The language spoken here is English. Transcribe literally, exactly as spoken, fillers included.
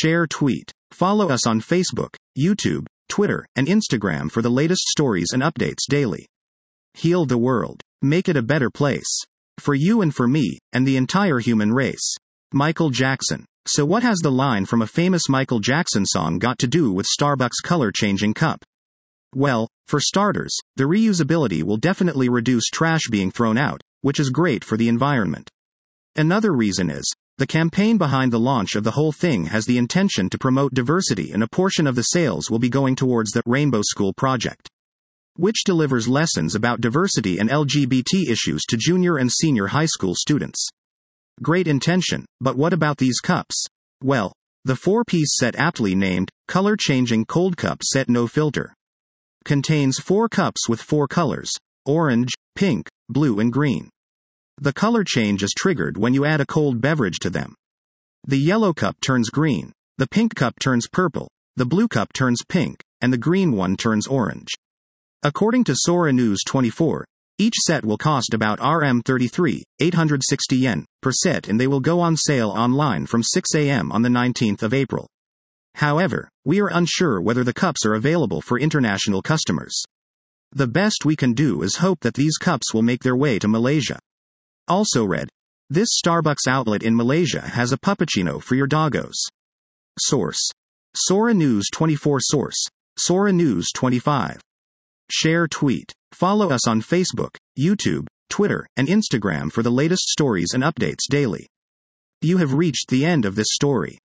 share, tweet. Follow us on Facebook, YouTube, Twitter, and Instagram for the latest stories and updates daily. Heal the world. Make it a better place. For you and for me, and the entire human race. Michael Jackson. So what has the line from a famous Michael Jackson song got to do with Starbucks color-changing cup? Well, for starters, the reusability will definitely reduce trash being thrown out, which is great for the environment. Another reason is, the campaign behind the launch of the whole thing has the intention to promote diversity, and a portion of the sales will be going towards the Rainbow School project, which delivers lessons about diversity and L G B T issues to junior and senior high school students. Great intention, but what about these cups? Well, the four-piece set, aptly named Color-Changing Cold Cup Set No Filter, contains four cups with four colors: orange, pink, blue, and green. The color change is triggered when you add a cold beverage to them. The yellow cup turns green, the pink cup turns purple, the blue cup turns pink, and the green one turns orange. According to Sora News twenty-four, each set will cost about R M thirty-three thousand eight hundred sixty yen per set, and they will go on sale online from six a m on the nineteenth of April. However, we are unsure whether the cups are available for international customers. The best we can do is hope that these cups will make their way to Malaysia. Also read, this Starbucks outlet in Malaysia has a puppuccino for your doggos. Source: Sora News twenty-four. Source: Sora News twenty-five. Share, tweet. Follow us on Facebook, YouTube, Twitter, and Instagram for the latest stories and updates daily. You have reached the end of this story.